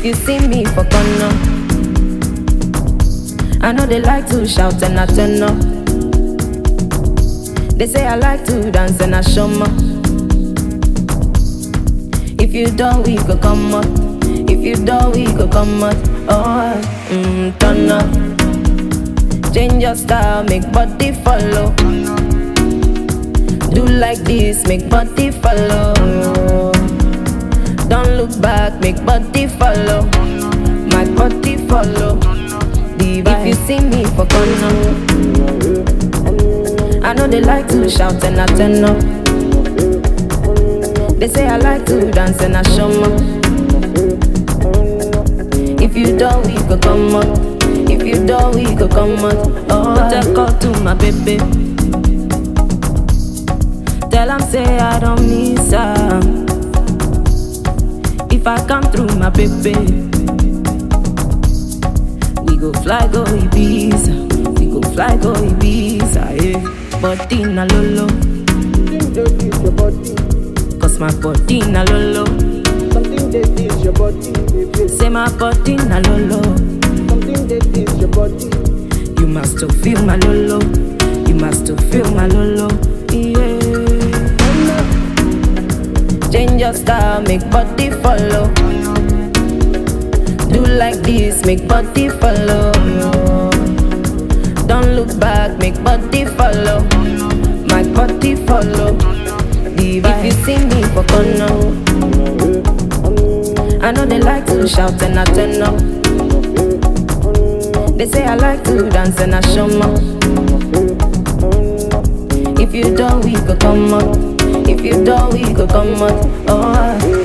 you see me for corner, I know they like to shout and I turn up. They say I like to dance and I show more. If you don't, we go come up. If you don't, we go come up. Oh, turn up. Change your style, make body follow. Do like this, make body follow. Don't look back, make body follow. My body follow. If you see me for corner, I know they like to shout and I turn up. They say I like to dance and I show more. If you don't, we go come up. If you don't, we go come up. Oh, take call to my baby. Tell him say I don't miss her. If I come through my baby, we go fly go Ibiza. We go fly go Ibiza, yeah. Body na lolo, cause my body na lolo. Something that is your body, baby. Say my body na lolo. Something that is your body. You must to feel my lolo. You must to feel my lolo. Yeah. Change your style, make body follow. Do like this, make body follow. Don't look back, make body follow. My body follow. If you see me for corner, I know they like to shout and I turn up. They say I like to dance and I show more. If you don't, we go come up. If you don't, we go come up. Oh.